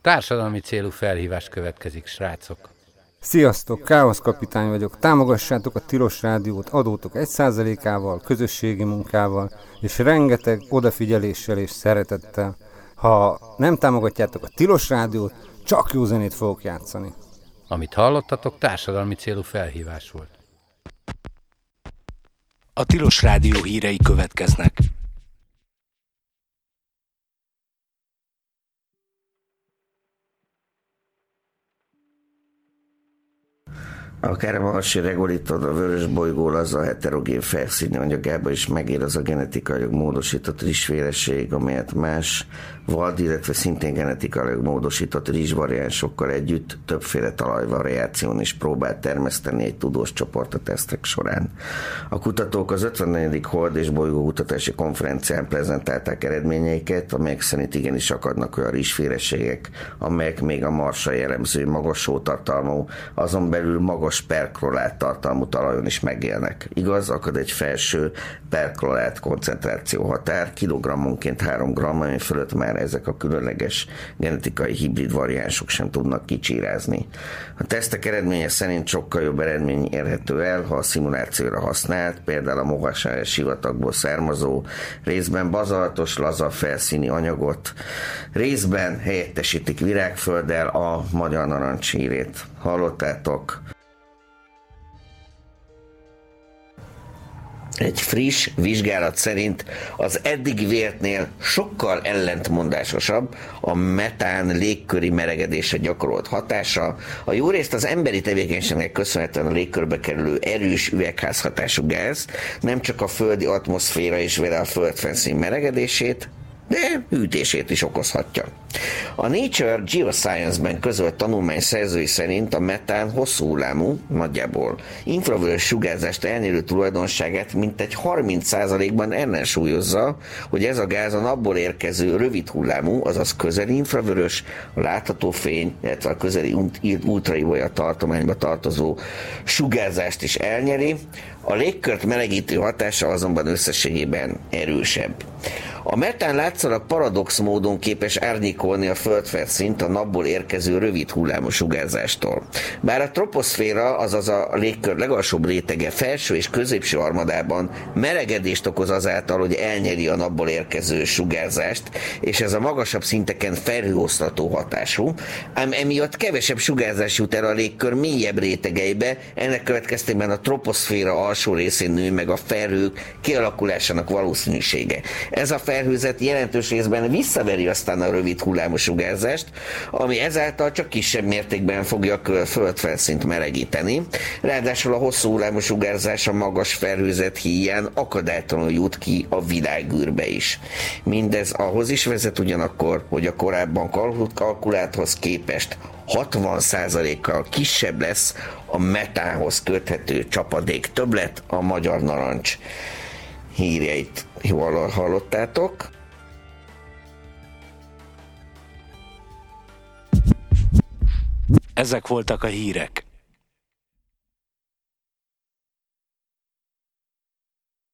Társadalmi célú felhívás következik, srácok. Sziasztok, Káosz kapitány vagyok. Támogassátok a Tilos Rádiót adótok 1%-ával, közösségi munkával és rengeteg odafigyeléssel és szeretettel. Ha nem támogatjátok a Tilos Rádiót, csak jó zenét fogok játszani. Amit hallottatok, társadalmi célú felhívás volt. A Tilos Rádió hírei következnek. Akár a marsi regolitod, a vörös bolygó laza heterogén felszíni anyagába is megér az a genetikailag módosított rizsféleség, amelyet más vad, illetve szintén genetikailag módosított rizsvariánsokkal együtt többféle talajvariáción is próbált termeszteni egy tudós csoport a tesztek során. A kutatók az 54. Hold és bolygó kutatási konferencián prezentálták eredményeiket, amelyek szerint igenis akadnak olyan rizsféleségek, amelyek még a Marsra jellemző magas hótartalmú, azon belül magas perklorát tartalmú talajon is megélnek. Igaz, akad egy felső perklorát koncentráció határ, kilogrammonként 3 g, ami fölött már ezek a különleges genetikai hibrid variánsok sem tudnak kicsírázni. A tesztek eredménye szerint sokkal jobb eredmény érhető el, ha a szimulációra használt, például a Mohasael sivatagból származó, részben bazaltos, laza felszíni anyagot, részben helyettesítik virágfölddel a magyar narancshírét. Hallottátok? Egy friss vizsgálat szerint az eddigi véltnél sokkal ellentmondásosabb a metán légköri melegedésre gyakorolt hatása. A jó részt az emberi tevékenységnek köszönhetően a légkörbe kerülő erős üvegházhatású gáz nem csak a földi atmoszféra és vele a földfelszín melegedését, de hűtését is okozhatja. A Nature Geoscience-ben közölt tanulmány szerzői szerint a metán hosszú hullámú, nagyjából infravörös sugárzást elnyerő tulajdonságát mintegy 30%-ban ellensúlyozza, hogy ez a gáz a napból érkező rövid hullámú, azaz közeli infravörös, a látható fény, illetve a közeli ultraibolya tartományba tartozó sugárzást is elnyeri, a légkört melegítő hatása azonban összességében erősebb. A metán látszólag paradox módon képes árnyékolni a földfelszínt a napból érkező rövid hullámú sugárzástól. Bár a troposzféra, azaz a légkör legalsóbb rétege felső és középső harmadában melegedést okoz azáltal, hogy elnyeri a napból érkező sugárzást, és ez a magasabb szinteken felhőosztató hatású, ám emiatt kevesebb sugárzás jut el a légkör mélyebb rétegeibe, ennek következtében a troposzféra alsó részén nő meg a felhők kialakulásának valószínűsége. Ez a felhőzet jelentős részben visszaveri aztán a rövid hullámú sugárzást, ami ezáltal csak kisebb mértékben fogja a földfelszínt melegíteni. Ráadásul a hosszú hullámú sugárzás a magas felhőzet híján akadálytalanul jut ki a világűrbe is. Mindez ahhoz is vezet ugyanakkor, hogy a korábban kalkulálthoz képest 60%-kal kisebb lesz a metánhoz köthető csapadék többlet. A magyar narancs híreit jól hallottátok. Ezek voltak a hírek.